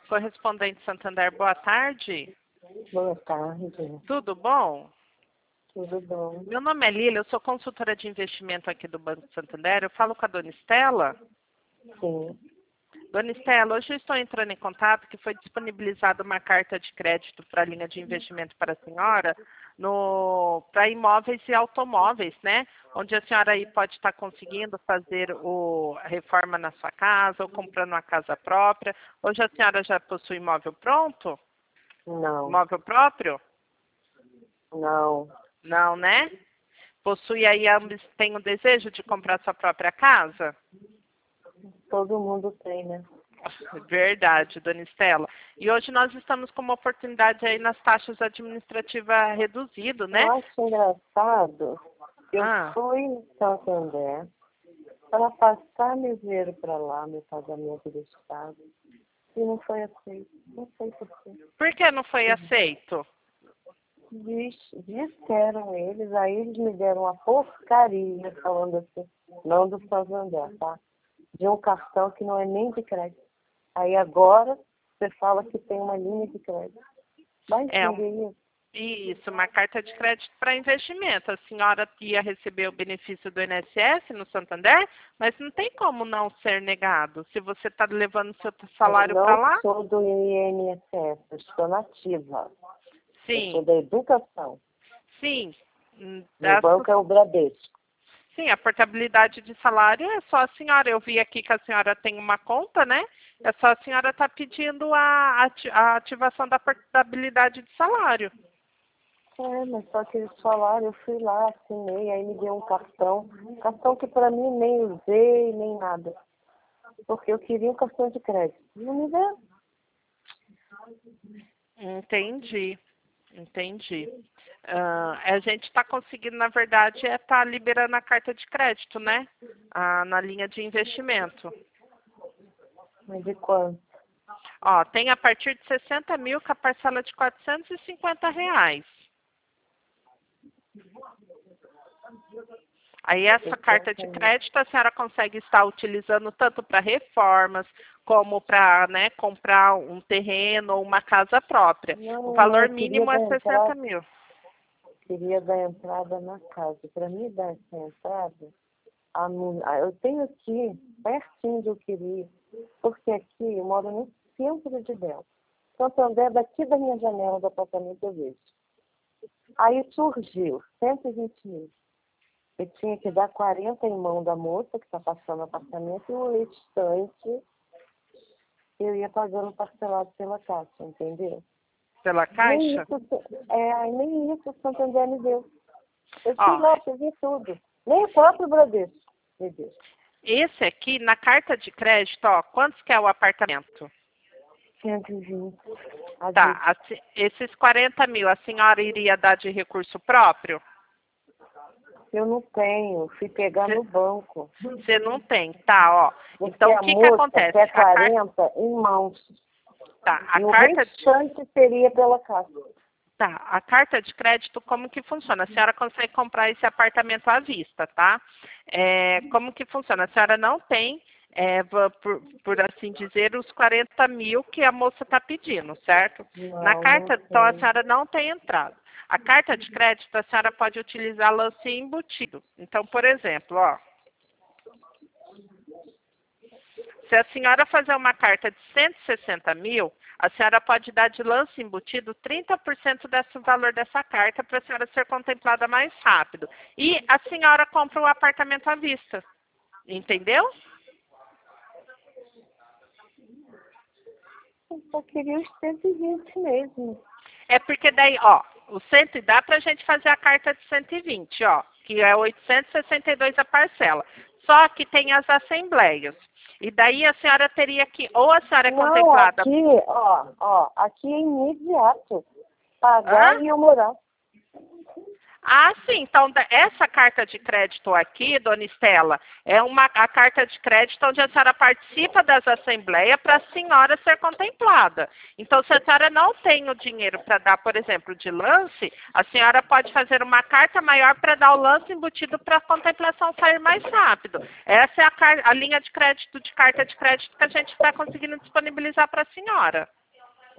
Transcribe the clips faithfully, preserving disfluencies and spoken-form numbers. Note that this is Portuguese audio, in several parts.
Correspondente Santander, boa tarde. Boa tarde. Tudo bom? Tudo bom? Meu nome é Lília, eu sou consultora de investimento aqui do Banco Santander. Eu falo com a dona Estela. Sim. Dona Estela, hoje eu estou entrando em contato que foi disponibilizada uma carta de crédito para a linha de investimento para a senhora no, para imóveis e automóveis, né? Onde a senhora aí pode estar conseguindo fazer o, a reforma na sua casa ou comprando uma casa própria. Hoje a senhora já possui imóvel pronto? Não. Imóvel próprio? Não. Não, né? Possui aí, ambi- tem o desejo de comprar sua própria casa? Todo mundo tem, né? Verdade, dona Estela. E hoje nós estamos com uma oportunidade aí nas taxas administrativas reduzido, né? Eu acho engraçado. Eu Ah, fui em Santander para passar meu dinheiro para lá, meu pagamento do Estado, e não foi aceito. Não sei por quê. por que não foi aceito? Diz, disseram eles, aí eles me deram uma porcaria, falando assim, não do Santander, tá? De um cartão que não é nem de crédito. Aí agora você fala que tem uma linha de crédito. Vai É um- entender isso? isso, uma carta de crédito para investimento. A senhora ia receber o benefício do I N S S no Santander, mas não tem como não ser negado. Se você está levando seu Eu salário para não lá, sou do I N S S, eu estou nativa. Eu sou sim, da educação. sim. Hum, Meu essa- banco é o Bradesco. Sim, a portabilidade de salário é só a senhora. Eu vi aqui que a senhora tem uma conta, né? É só a senhora estar pedindo a, ati- a ativação da portabilidade de salário. É, mas só que eles falaram, eu fui lá, assinei, aí me deu um cartão. Cartão que para mim nem usei, nem nada. Porque eu queria um cartão de crédito. Não me deu. Entendi, entendi. Ah, a gente está conseguindo, na verdade, é estar liberando a carta de crédito, né? Ah, na linha de investimento. Mas de quanto? Ó, tem a partir de sessenta mil com a parcela de quatrocentos e cinquenta reais. Aí essa carta de crédito a senhora consegue estar utilizando tanto para reformas, como para, né, comprar um terreno ou uma casa própria. O Não, não, valor eu queria mínimo é dar sessenta entrada, mil. queria dar entrada na casa. Para mim dar essa entrada, a minha- a- eu tenho aqui, pertinho de eu queria, porque aqui eu moro no centro de Belém. Santander, daqui da minha janela do apartamento eu vejo. Aí surgiu cento e vinte mil. Eu tinha que dar quarenta em mão da moça que está passando o apartamento e o restante eu ia pagando parcelado pela Caixa, entendeu? Pela Nem Caixa? isso, é, nem isso o Santander me deu. Eu fui Ó, lá, peguei tudo. Nem o próprio Bradesco me deu. esse aqui, na carta de crédito, ó, quantos que é o apartamento? cento e vinte. A Tá, vista. a se- esses quarenta mil, a senhora iria dar de recurso próprio? Eu não tenho, fui pegar no banco. Você não tem, tá, ó. Porque Então, o a que que moça acontece? quer A carta, quarenta em mãos. tá, a E o carta de restante seria pela Caixa. Tá, a carta de crédito, como que funciona? A senhora consegue comprar esse apartamento à vista, tá? É, como que funciona? A senhora não tem, é, va- por, por assim dizer, os quarenta mil que a moça está pedindo, certo? Na Não, não carta, então, a tenho. senhora não tem entrada. A carta de crédito, a senhora pode utilizar lance embutido. Então, por exemplo, ó, se a senhora fazer uma carta de cento e sessenta mil, a senhora pode dar de lance embutido trinta por cento desse valor dessa carta para a senhora ser contemplada mais rápido. E a senhora compra o apartamento à vista. Entendeu? Eu só queria os cento e vinte mesmo. É porque daí, ó, o cento dá para a gente fazer a carta de cento e vinte, ó, que é oitocentos e sessenta e dois a parcela. Só que tem as assembleias. E daí a senhora teria que, ou a senhora é Não, contemplada. aqui, ó, ó, aqui é imediato. Pagar Hã? e eu morar. Ah, sim. Então, da- essa carta de crédito aqui, dona Estela, é uma, a carta de crédito onde a senhora participa das assembleias para a senhora ser contemplada. Então, se a senhora não tem o dinheiro para dar, por exemplo, de lance, a senhora pode fazer uma carta maior para dar o lance embutido para a contemplação sair mais rápido. Essa é a, car- a linha de crédito de carta de crédito que a gente está conseguindo disponibilizar para a senhora.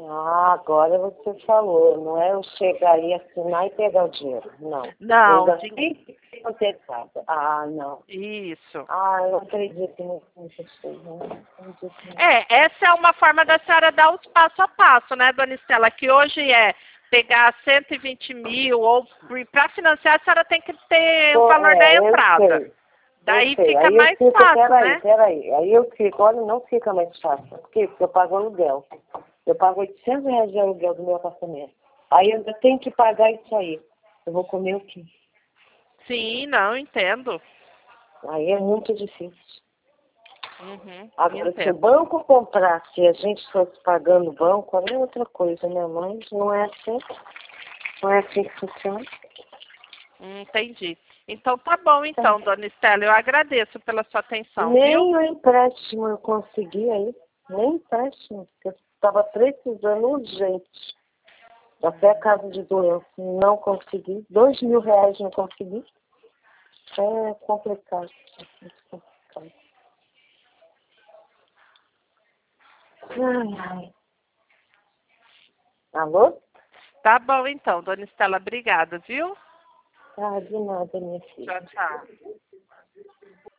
Ah, agora você falou, não é eu chegar aí, assinar e pegar o dinheiro, não. Não, Eu ainda de- tenho que ser contestada. Ah, não. isso. Ah, eu não acredito nessas coisas, não acredito nisso. É, essa é uma forma da senhora dar os passo a passo, né, dona Estela? Que hoje é pegar cento e vinte mil, ou para financiar a senhora tem que ter o Pô, valor da é, eu entrada. sei, eu Daí sei. fica Aí eu mais fico, fácil, peraí, né? peraí. Aí eu fico, olha, não fica mais fácil. Por quê? Porque eu pago aluguel. Eu pago oitocentos reais de aluguel do meu apartamento. Aí eu ainda tenho que pagar isso aí. Eu vou comer o quê? Sim, não, entendo. Aí é muito difícil. Uhum, Agora, se o entendo. banco comprasse e a gente fosse pagando o banco, aí é outra coisa, né? Mas não é assim. Não é assim que funciona. Hum, Entendi. Então tá bom então, Tá. dona Estela. Eu agradeço pela sua atenção, viu? Nem o empréstimo eu consegui aí. Nem empréstimo. Porque eu estava precisando urgente. Até a casa de doença. Não consegui. Dois mil reais não consegui. É complicado. É muito complicado. Ai, ai. Alô? Tá bom então, dona Estela. Obrigada, viu? Ah, de nada, minha filha. Tchau, tchau.